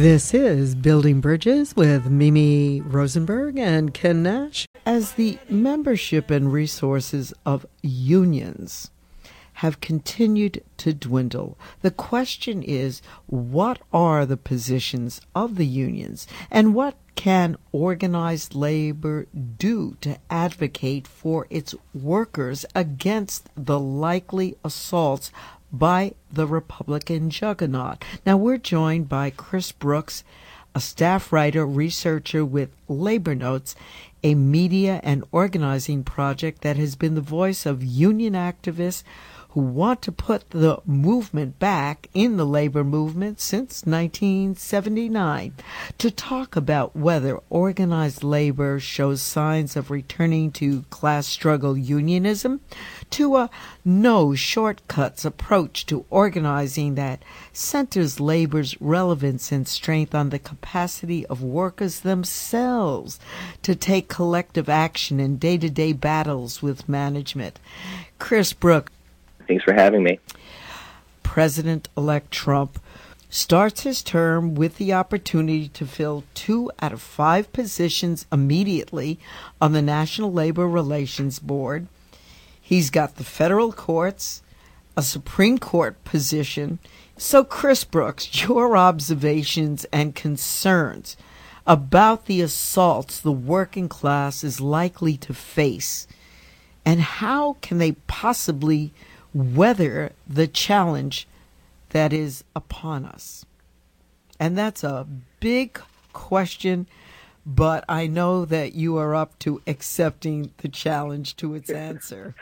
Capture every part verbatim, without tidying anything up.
This is Building Bridges with Mimi Rosenberg and Ken Nash. As the membership and resources of unions have continued to dwindle, the question is, what are the positions of the unions and what can organized labor do to advocate for its workers against the likely assaults by the Republican juggernaut? Now, we're joined by Chris Brooks, a staff writer, researcher with Labor Notes, a media and organizing project that has been the voice of union activists who want to put the movement back in the labor movement since nineteen seventy-nine, to talk about whether organized labor shows signs of returning to class struggle unionism, to a no shortcuts approach to organizing that centers labor's relevance and strength on the capacity of workers themselves to take collective action in day-to-day battles with management. Chris Brooks. Thanks for having me. President-elect Trump starts his term with the opportunity to fill two out of five positions immediately on the National Labor Relations Board. He's got the federal courts, a Supreme Court position. So, Chris Brooks, your observations and concerns about the assaults the working class is likely to face, and how can they possibly weather the challenge that is upon us? And that's a big question, but I know that you are up to accepting the challenge to its answer.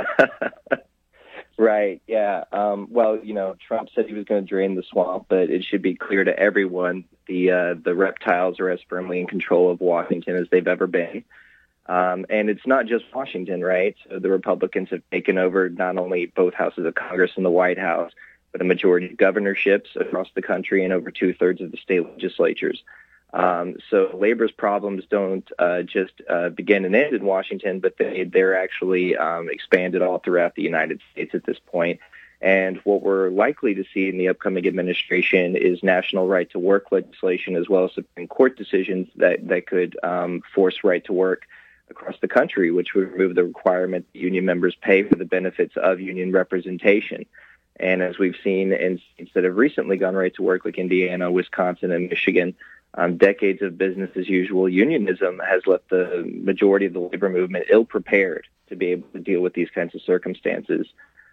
Right, yeah. Um, well, you know, Trump said he was going to drain the swamp, but it should be clear to everyone the uh, the reptiles are as firmly in control of Washington as they've ever been. Um, and it's not just Washington, right? So the Republicans have taken over not only both houses of Congress and the White House, but a majority of governorships across the country and over two-thirds of the state legislatures. Um, so labor's problems don't uh, just uh, begin and end in Washington, but they, they're actually um, expanded all throughout the United States at this point. And what we're likely to see in the upcoming administration is national right-to-work legislation, as well as Supreme Court decisions that, that could um, force right-to-work across the country, which would remove the requirement that union members pay for the benefits of union representation. And as we've seen in states that have recently gone right to work, like Indiana, Wisconsin, and Michigan, um, decades of business as usual unionism has left the majority of the labor movement ill-prepared to be able to deal with these kinds of circumstances.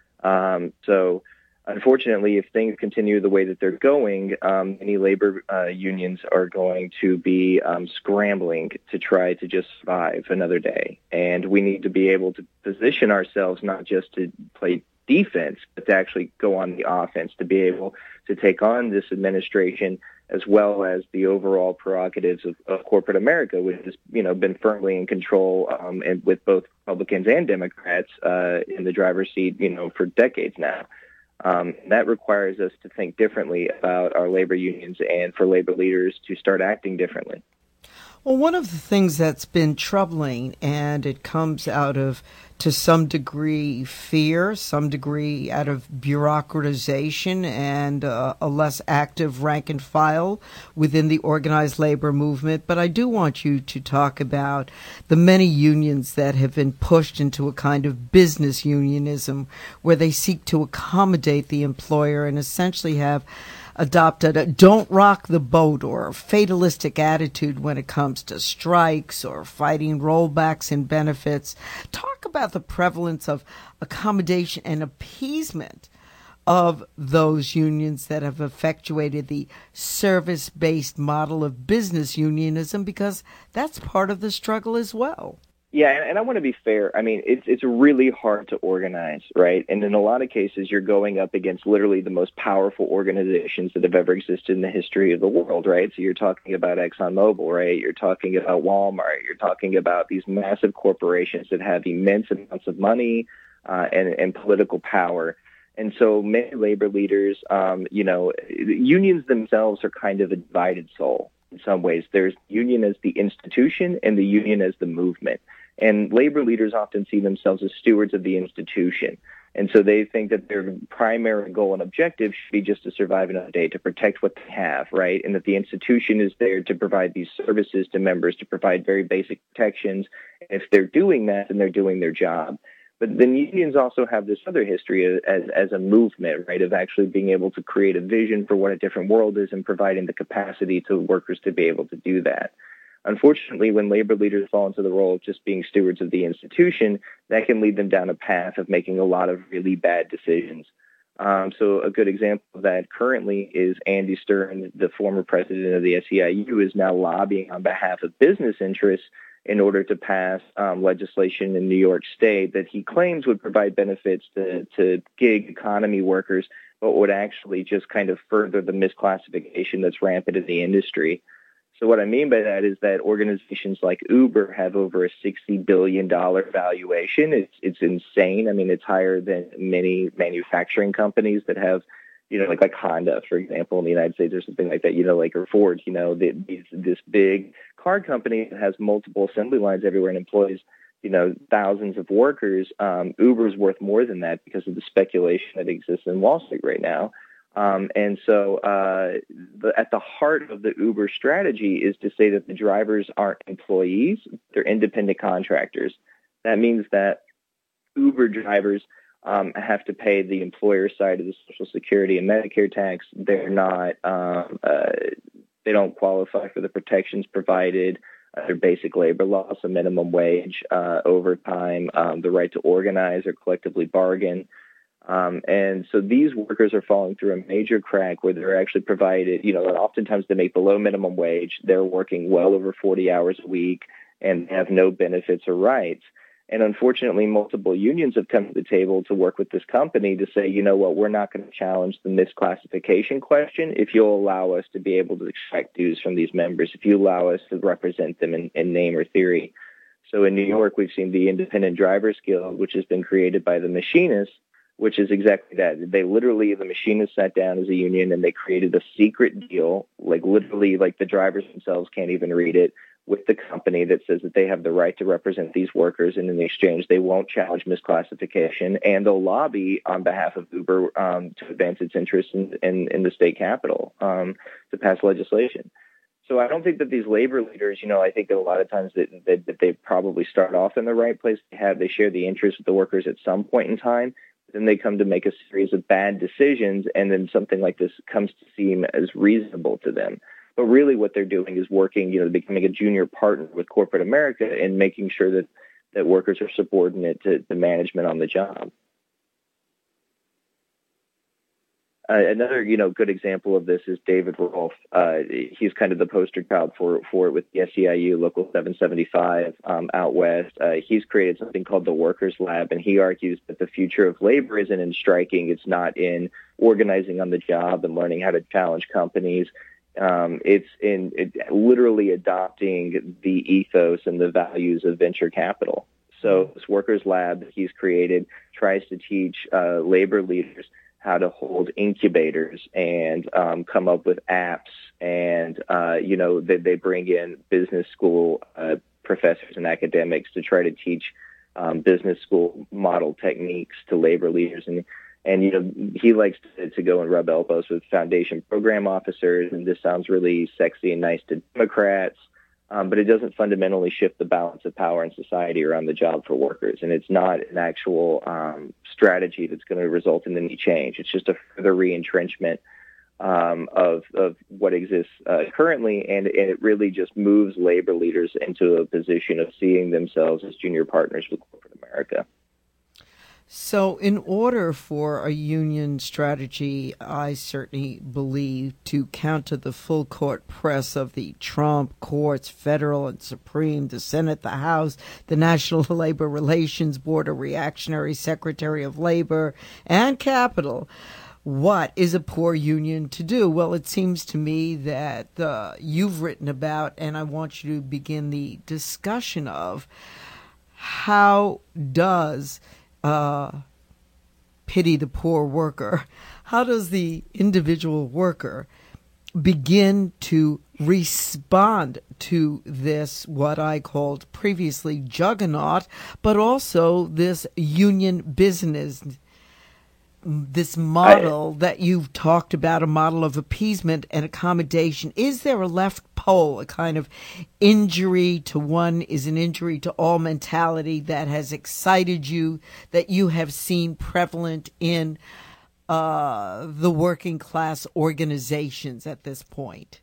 Um, so unfortunately, if things continue the way that they're going, um, many labor uh, unions are going to be um, scrambling to try to just survive another day. And we need to be able to position ourselves not just to play defense, but to actually go on the offense, to be able to take on this administration as well as the overall prerogatives of, of corporate America, which has, you know, been firmly in control um, and with both Republicans and Democrats uh, in the driver's seat, you know, for decades now. Um, that requires us to think differently about our labor unions and for labor leaders to start acting differently. Well, one of the things that's been troubling, and it comes out of, to some degree, fear, some degree out of bureaucratization and uh, a less active rank and file within the organized labor movement. But I do want you to talk about the many unions that have been pushed into a kind of business unionism where they seek to accommodate the employer and essentially have adopted a don't rock the boat or a fatalistic attitude when it comes to strikes or fighting rollbacks in benefits. Talk about the prevalence of accommodation and appeasement of those unions that have effectuated the service-based model of business unionism, because that's part of the struggle as well. Yeah, and, and I want to be fair. I mean, it's it's really hard to organize, right? And in a lot of cases, you're going up against literally the most powerful organizations that have ever existed in the history of the world, right? So you're talking about ExxonMobil, right? You're talking about Walmart. You're talking about these massive corporations that have immense amounts of money uh, and, and political power. And so many labor leaders, um, you know, unions themselves are kind of a divided soul in some ways. There's union as the institution and the union as the movement. And labor leaders often see themselves as stewards of the institution. And so they think that their primary goal and objective should be just to survive another day, to protect what they have, right? And that the institution is there to provide these services to members, to provide very basic protections. And if they're doing that, then they're doing their job. But then unions also have this other history as, as a movement, right, of actually being able to create a vision for what a different world is and providing the capacity to workers to be able to do that. Unfortunately, when labor leaders fall into the role of just being stewards of the institution, that can lead them down a path of making a lot of really bad decisions. Um, so a good example of that currently is Andy Stern, the former president of the S E I U, is now lobbying on behalf of business interests in order to pass um, legislation in New York State that he claims would provide benefits to, to gig economy workers, but would actually just kind of further the misclassification that's rampant in the industry. So what I mean by that is that organizations like Uber have over a sixty billion dollars valuation. It's it's insane. I mean, it's higher than many manufacturing companies that have, you know, like like Honda, for example, in the United States or something like that, you know, like or Ford, you know, the, these, this big car company that has multiple assembly lines everywhere and employs, you know, thousands of workers. Um, Uber's worth more than that because of the speculation that exists in Wall Street right now. Um, and so uh, the, at the heart of the Uber strategy is to say that the drivers aren't employees, they're independent contractors. That means that Uber drivers um, have to pay the employer side of the Social Security and Medicare tax. They're not, um, uh, they don't qualify for the protections provided under basic labor laws, a minimum wage, uh, overtime, um, the right to organize or collectively bargain. Um, and so these workers are falling through a major crack where they're actually provided, you know, and oftentimes they make below minimum wage. They're working well over forty hours a week and have no benefits or rights. And unfortunately, multiple unions have come to the table to work with this company to say, you know what, we're not going to challenge the misclassification question if you'll allow us to be able to extract dues from these members, if you allow us to represent them in, in name or theory. So in New York, we've seen the Independent Drivers Guild, which has been created by the machinists, which is exactly that. They literally, the machinists sat down as a union and they created a secret deal, like literally like the drivers themselves can't even read it, with the company that says that they have the right to represent these workers, and in the exchange they won't challenge misclassification, and they'll lobby on behalf of Uber um, to advance its interests in, in, in the state capitol um, to pass legislation. So I don't think that these labor leaders, you know, I think that a lot of times that, that, that they probably start off in the right place. They have, they share the interests of the workers at some point in time. Then they come to make a series of bad decisions, and then something like this comes to seem as reasonable to them. But really what they're doing is working, you know, becoming a junior partner with corporate America and making sure that, that workers are subordinate to the management on the job. Uh, another, you know, good example of this is David Rolfe. Uh, he's kind of the poster child for for it with the S E I U Local seven seventy-five um, out west. Uh, he's created something called the Workers Lab, and he argues that the future of labor isn't in striking. It's not in organizing on the job and learning how to challenge companies. Um, it's in it, literally adopting the ethos and the values of venture capital. So this Workers Lab that he's created tries to teach uh, labor leaders how to hold incubators and um, come up with apps. And, uh, you know, they, they bring in business school uh, professors and academics to try to teach um, business school model techniques to labor leaders. And, and you know, he likes to, to go and rub elbows with foundation program officers. And this sounds really sexy and nice to Democrats. Um, but it doesn't fundamentally shift the balance of power in society around the job for workers. And it's not an actual um, strategy that's going to result in any change. It's just a further re-entrenchment um, of, of what exists uh, currently. And, and it really just moves labor leaders into a position of seeing themselves as junior partners with corporate America. So in order for a union strategy, I certainly believe, to counter the full court press of the Trump courts, federal and Supreme, the Senate, the House, the National Labor Relations Board, a reactionary Secretary of Labor, and Capitol, what is a poor union to do? Well, it seems to me that uh, you've written about, and I want you to begin the discussion of, how does Uh, pity the poor worker? How does the individual worker begin to respond to this, what I called previously juggernaut, but also this union business, this model I, that you've talked about, a model of appeasement and accommodation? Is there a left pole, a kind of injury to one is an injury to all mentality that has excited you, that you have seen prevalent in uh, the working class organizations at this point?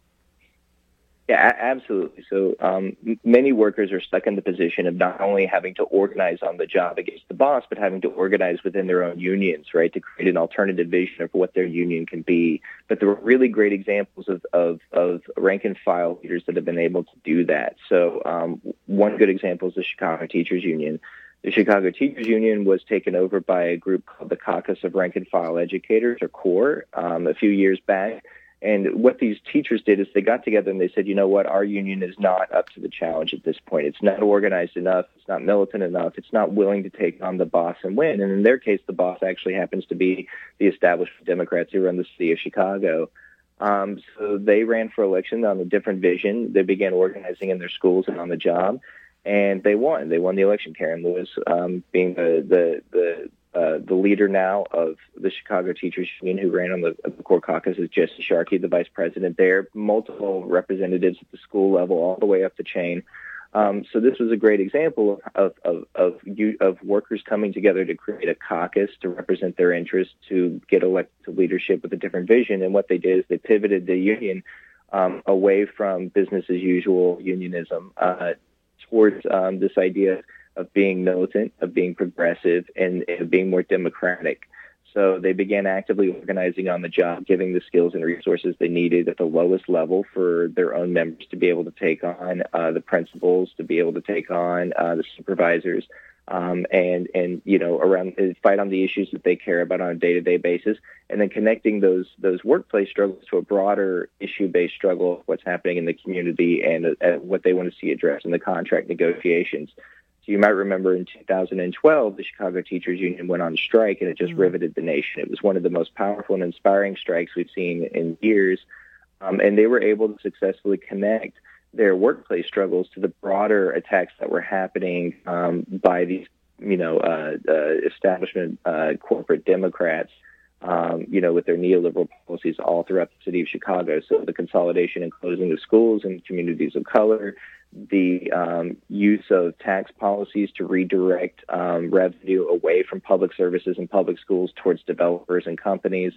Yeah, absolutely. So um, many workers are stuck in the position of not only having to organize on the job against the boss, but having to organize within their own unions, right, to create an alternative vision of what their union can be. But there were really great examples of, of, of rank and file leaders that have been able to do that. So um, one good example is the Chicago Teachers Union. The Chicago Teachers Union was taken over by a group called the Caucus of Rank and File Educators, or CORE, um, a few years back. And what these teachers did is they got together and they said, you know what, our union is not up to the challenge at this point. It's not organized enough. It's not militant enough. It's not willing to take on the boss and win. And in their case, the boss actually happens to be the establishment Democrats who run the city of Chicago. Um, so they ran for election on a different vision. They began organizing in their schools and on the job, and they won. They won the election. Karen Lewis um, being the, the, the Uh, the leader now of the Chicago Teachers Union, who ran on the, the core caucus, is Jesse Sharkey, the vice president there. Multiple representatives at the school level, all the way up the chain. Um, so this was a great example of of of, of of workers coming together to create a caucus to represent their interests, to get elected to leadership with a different vision. And what they did is they pivoted the union um, away from business as usual unionism uh, towards um, this idea of being militant, of being progressive, and, and of being more democratic. So they began actively organizing on the job, giving the skills and resources they needed at the lowest level for their own members to be able to take on uh, the principals, to be able to take on uh, the supervisors, um, and, and, you know, around fight on the issues that they care about on a day-to-day basis, and then connecting those those workplace struggles to a broader issue-based struggle of what's happening in the community and uh, what they want to see addressed in the contract negotiations. You might remember in two thousand twelve, the Chicago Teachers Union went on strike, and it just mm-hmm. riveted the nation. It was one of the most powerful and inspiring strikes we've seen in years, um, and they were able to successfully connect their workplace struggles to the broader attacks that were happening um, by these, you know, uh, uh, establishment uh, corporate Democrats, um, you know, with their neoliberal policies all throughout the city of Chicago. So the consolidation and closing of schools in communities of color, the um, use of tax policies to redirect um, revenue away from public services and public schools towards developers and companies.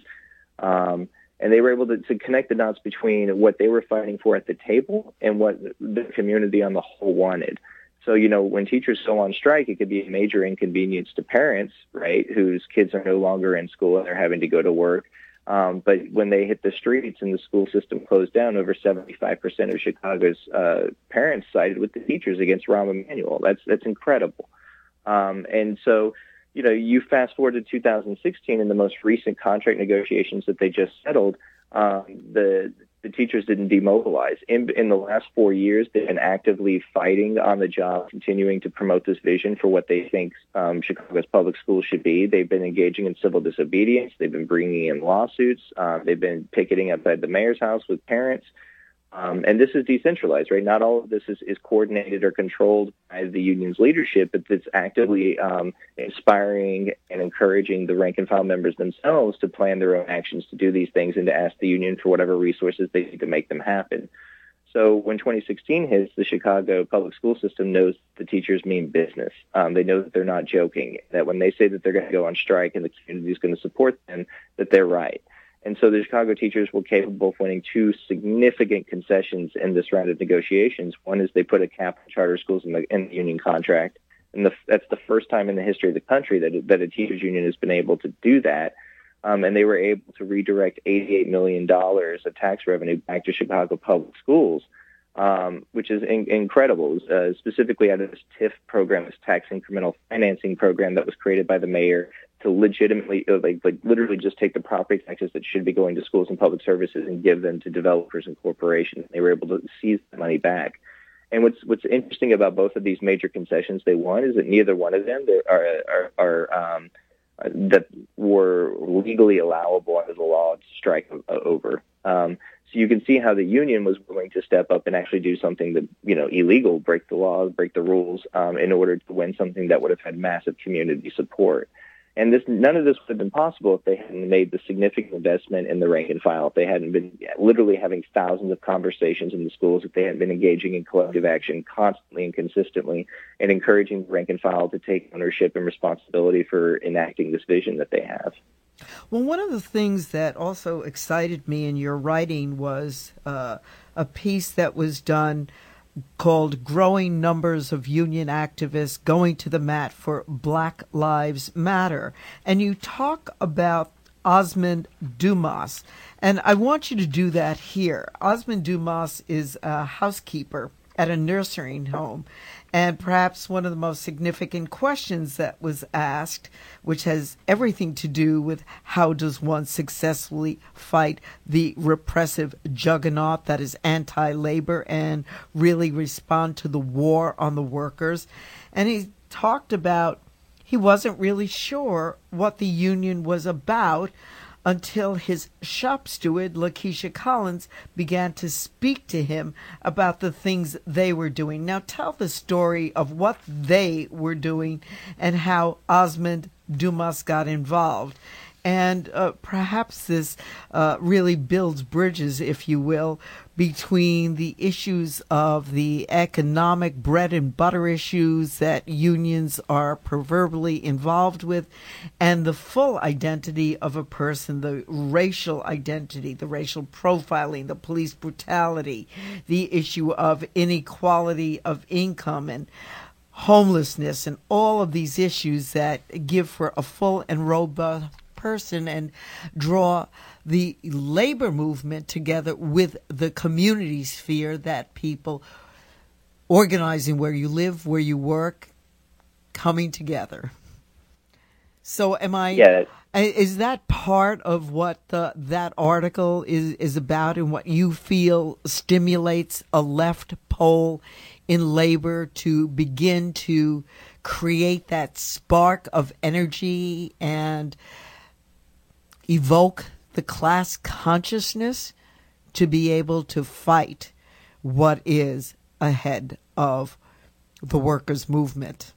Um, and they were able to, to connect the dots between what they were fighting for at the table and what the community on the whole wanted. So, you know, when teachers go on strike, it could be a major inconvenience to parents, right, whose kids are no longer in school and they're having to go to work. Um, but when they hit the streets and the school system closed down, over seventy-five percent of Chicago's uh, parents sided with the teachers against Rahm Emanuel. That's that's incredible. Um, and so, you know, you fast forward to two thousand sixteen, in the most recent contract negotiations that they just settled, um, the the teachers didn't demobilize. In, in the last four years, they've been actively fighting on the job, continuing to promote this vision for what they think um, Chicago's public schools should be. They've been engaging in civil disobedience. They've been bringing in lawsuits. Uh, they've been picketing outside the mayor's house with parents. Um, and this is decentralized, right? Not all of this is, is coordinated or controlled by the union's leadership, but it's actively um, inspiring and encouraging the rank and file members themselves to plan their own actions to do these things and to ask the union for whatever resources they need to make them happen. So when twenty sixteen hits, the Chicago public school system knows the teachers mean business. Um, they know that they're not joking, that when they say that they're going to go on strike and the community is going to support them, that they're right. And so the Chicago teachers were capable of winning two significant concessions in this round of negotiations. One is they put a cap on charter schools in the, in the union contract. And the, that's the first time in the history of the country that, that a teachers union has been able to do that. Um, and they were able to redirect eighty-eight million dollars of tax revenue back to Chicago public schools, um, which is in, incredible. Uh, specifically out of this T I F program, this tax incremental financing program that was created by the mayor to legitimately, like, like literally just take the property taxes that should be going to schools and public services and give them to developers and corporations. They were able to seize the money back. And what's what's interesting about both of these major concessions they won is that neither one of them are are, are um, that were legally allowable under the law to strike over. Um, so you can see how the union was willing to step up and actually do something that, you know, illegal, break the law, break the rules, um, in order to win something that would have had massive community support. And this, none of this would have been possible if they hadn't made the significant investment in the rank and file, if they hadn't been literally having thousands of conversations in the schools, if they hadn't been engaging in collective action constantly and consistently and encouraging the rank and file to take ownership and responsibility for enacting this vision that they have. Well, one of the things that also excited me in your writing was uh, a piece that was done called Growing Numbers of Union Activists Going to the Mat for Black Lives Matter. And you talk about Osmond Dumas. And I want you to do that here. Osmond Dumas is a housekeeper at a nursing home. And perhaps one of the most significant questions that was asked, which has everything to do with how does one successfully fight the repressive juggernaut that is anti-labor and really respond to the war on the workers. And he talked about he wasn't really sure what the union was about until his shop steward, Lakeisha Collins, began to speak to him about the things they were doing. Now tell the story of what they were doing and how Osmond Dumas got involved. And uh, perhaps this uh, really builds bridges, if you will, between the issues of the economic bread and butter issues that unions are proverbially involved with and the full identity of a person, the racial identity, the racial profiling, the police brutality, the issue of inequality of income and homelessness, and all of these issues that give for a full and robust person and draw the labor movement together with the community sphere that people organizing where you live, where you work, coming together. So am I, yeah. is that part of what the, that article is, is about and what you feel stimulates a left pole in labor to begin to create that spark of energy and evoke the class consciousness to be able to fight what is ahead of the workers' movement?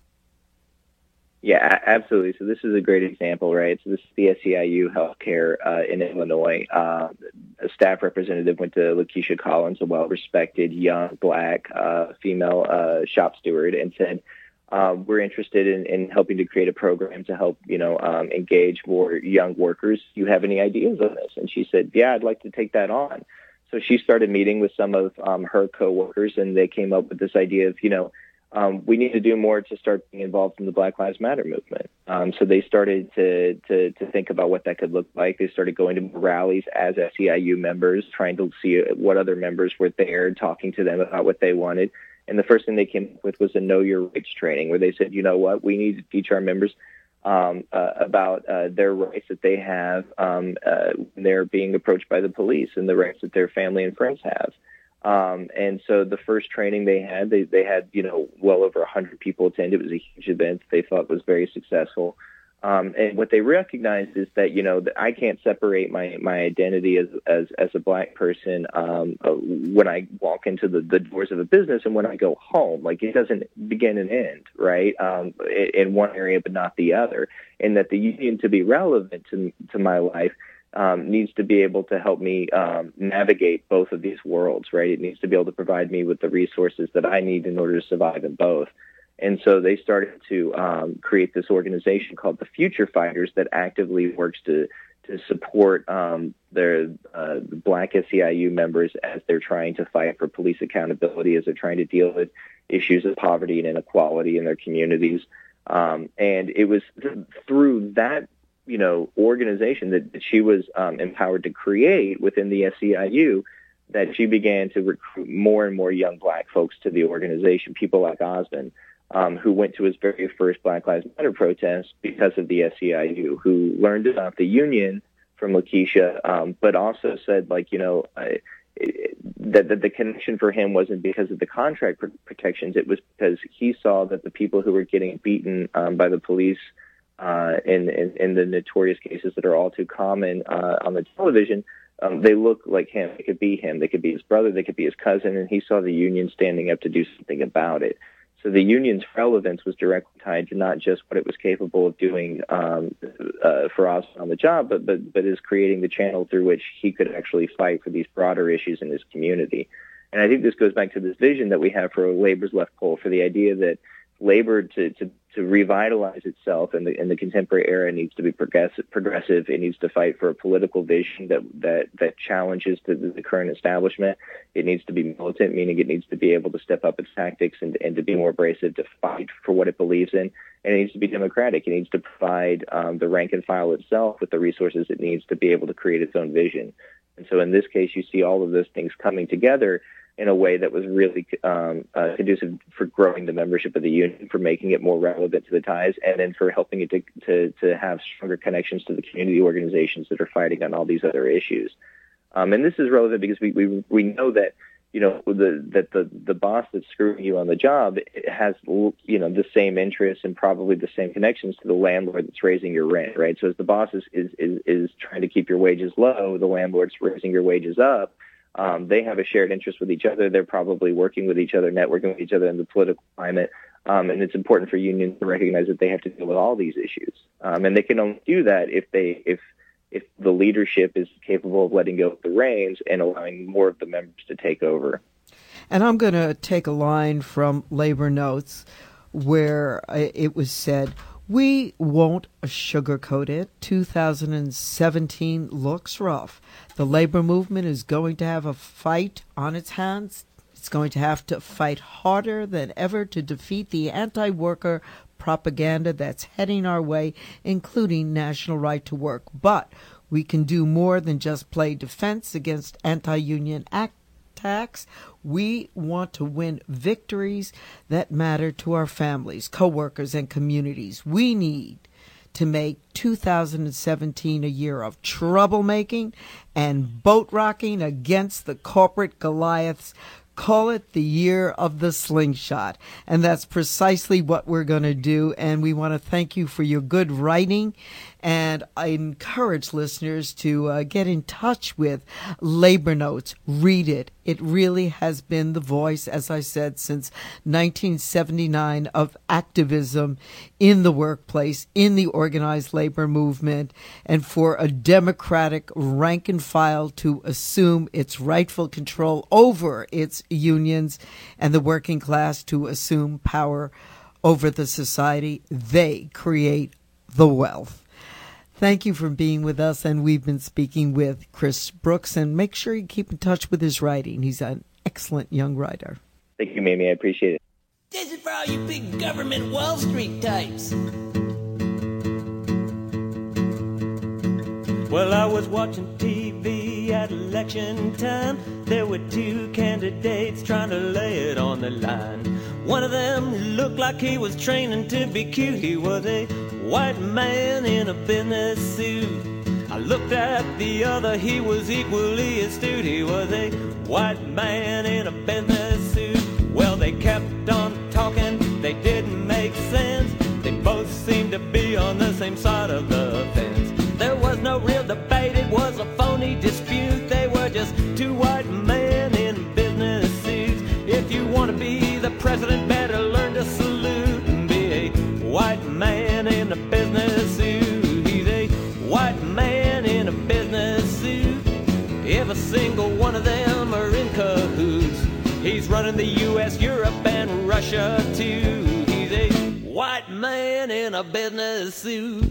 Yeah, absolutely. So this is a great example, right? So this is the S E I U Healthcare uh, in Illinois. Uh, a staff representative went to Lakeisha Collins, a well-respected young black uh, female uh, shop steward, and said, Uh, we're interested in, in helping to create a program to help, you know, um, engage more young workers. Do you have any ideas on this? And she said, yeah, I'd like to take that on. So she started meeting with some of um, her coworkers, and they came up with this idea of, you know, um, we need to do more to start being involved in the Black Lives Matter movement. Um, so they started to, to to think about what that could look like. They started going to rallies as S E I U members, trying to see what other members were there, talking to them about what they wanted. And the first thing they came up with was a Know Your Rights training, where they said, you know what, we need to teach our members um, uh, about uh, their rights that they have um, uh, when they're being approached by the police, and the rights that their family and friends have. Um, and so the first training they had, they, they had, you know, well over one hundred people attend. It was a huge event they thought was very successful. Um, and what they recognized is that, you know, that I can't separate my, my identity as, as, as a black person um, uh, when I walk into the, the doors of a business and when I go home. Like, it doesn't begin and end, right, um, in, in one area but not the other. And that the union, to be relevant to, to my life, um, needs to be able to help me um, navigate both of these worlds, right? It needs to be able to provide me with the resources that I need in order to survive in both. And so they started to um, create this organization called the Future Fighters that actively works to to support um, their uh, the Black S E I U members as they're trying to fight for police accountability, as they're trying to deal with issues of poverty and inequality in their communities. Um, and it was th- through that, you know, organization that, that she was um, empowered to create within the S E I U that she began to recruit more and more young black folks to the organization, people like Osmond. Um, who went to his very first Black Lives Matter protest because of the S E I U, who learned about the union from Lakeisha, um, but also said, like, you know, uh, it, that, that the connection for him wasn't because of the contract pr- protections. It was because he saw that the people who were getting beaten um, by the police uh, in, in, in the notorious cases that are all too common uh, on the television, um, they look like him. They could be him. They could be his brother. They could be his cousin. And he saw the union standing up to do something about it. So the union's relevance was directly tied to not just what it was capable of doing um, uh, for us on the job, but, but but is creating the channel through which he could actually fight for these broader issues in his community. And I think this goes back to this vision that we have for labor's left pole, for the idea that labor to, to, to revitalize itself in the in the contemporary era needs to be progressive. Progressive. It needs to fight for a political vision that that that challenges the, the current establishment. It needs to be militant, meaning it needs to be able to step up its tactics and, and to be more abrasive, to fight for what it believes in. And it needs to be democratic. It needs to provide um, the rank and file itself with the resources it needs to be able to create its own vision. And so in this case, you see all of those things coming together in a way that was really um, uh, conducive for growing the membership of the union, for making it more relevant to the ties, and then for helping it to, to, to have stronger connections to the community organizations that are fighting on all these other issues. Um, and this is relevant because we, we we know that, you know, the that the, the boss that's screwing you on the job has, you know, the same interests and probably the same connections to the landlord that's raising your rent, right? So as the boss is, is, is, is trying to keep your wages low, the landlord's raising your wages up. Um, they have a shared interest with each other. They're probably working with each other, networking with each other in the political climate. Um, and it's important for unions to recognize that they have to deal with all these issues. Um, and they can only do that if they, if, if the leadership is capable of letting go of the reins and allowing more of the members to take over. And I'm going to take a line from Labor Notes where it was said, "We won't sugarcoat it. two thousand seventeen looks rough. The labor movement is going to have a fight on its hands. It's going to have to fight harder than ever to defeat the anti-worker propaganda that's heading our way, including national right to work. But we can do more than just play defense against anti-union attacks. We want to win victories that matter to our families, coworkers, and communities. We need to make two thousand seventeen a year of troublemaking and boat rocking against the corporate Goliaths. Call it the year of the slingshot." And that's precisely what we're going to do. And we want to thank you for your good writing. And I encourage listeners to uh, get in touch with Labor Notes. Read it. It really has been the voice, as I said, since nineteen seventy-nine of activism in the workplace, in the organized labor movement, and for a democratic rank and file to assume its rightful control over its unions and the working class to assume power over the society. They create the wealth. Thank you for being with us, and we've been speaking with Chris Brooks, and make sure you keep in touch with his writing. He's an excellent young writer. Thank you, Mamie. I appreciate it. This is for all you big government Wall Street types. Well, I was watching T V at election time. There were two candidates trying to lay it on the line. One of them looked like he was training to be cute. He was a white man in a business suit. I looked at the other, he was equally astute. He was a white man in a business suit. Well, they kept on talking, they didn't make sense. They both seemed to be on the same side of the fence. There was no real debate, it was a phony dispute. They were just two white men in business suits. If you want to be the president, better learn to salute and be a white man in a business suit. He's a white man in a business suit. Every single one of them are in cahoots. He's running the U S, Europe, and Russia too. He's a white man in a business suit.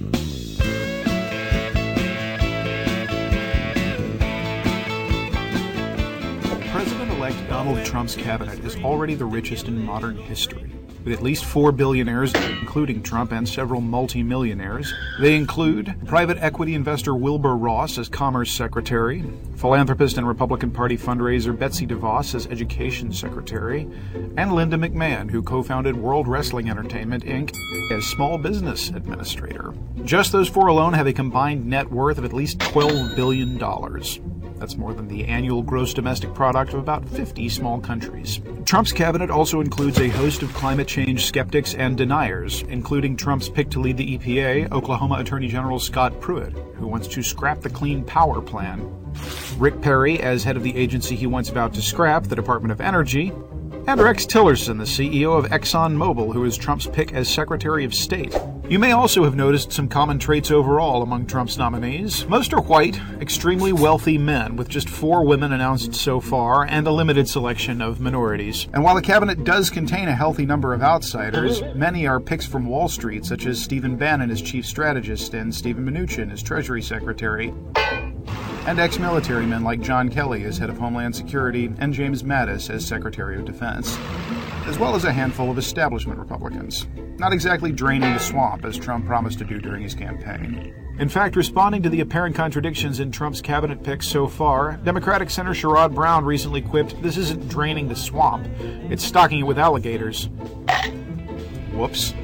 President-elect Donald Trump's cabinet is already the richest in modern history. With at least four billionaires, including Trump, and several multimillionaires. They include private equity investor Wilbur Ross as Commerce Secretary, philanthropist and Republican Party fundraiser Betsy DeVos as Education Secretary, and Linda McMahon, who co-founded World Wrestling Entertainment, Incorporated as Small Business Administrator. Just those four alone have a combined net worth of at least twelve billion dollars. That's more than the annual gross domestic product of about fifty small countries. Trump's cabinet also includes a host of climate change skeptics and deniers, including Trump's pick to lead the E P A, Oklahoma Attorney General Scott Pruitt, who wants to scrap the Clean Power Plan, Rick Perry as head of the agency he once vowed to scrap, the Department of Energy, and Rex Tillerson, the C E O of ExxonMobil, who is Trump's pick as Secretary of State. You may also have noticed some common traits overall among Trump's nominees. Most are white, extremely wealthy men, with just four women announced so far, and a limited selection of minorities. And while the cabinet does contain a healthy number of outsiders, many are picks from Wall Street, such as Stephen Bannon as chief strategist and Stephen Mnuchin as Treasury Secretary, and ex-military men like John Kelly as head of Homeland Security and James Mattis as Secretary of Defense, as well as a handful of establishment Republicans. Not exactly draining the swamp, as Trump promised to do during his campaign. In fact, responding to the apparent contradictions in Trump's cabinet picks so far, Democratic Senator Sherrod Brown recently quipped, "This isn't draining the swamp, it's stocking it with alligators." Whoops.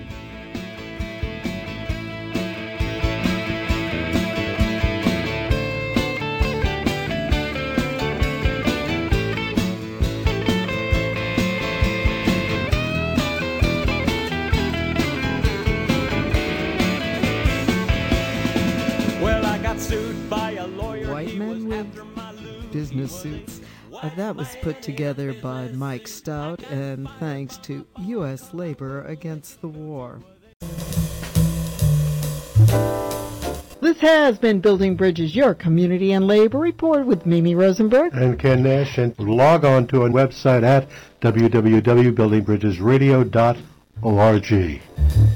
White men with business suits. Uh, that was put together by Mike Stout, and thanks to U S Labor Against the War. This has been Building Bridges, your community and labor report with Mimi Rosenberg and Ken Nash. And log on to our website at w w w dot building bridges radio dot org.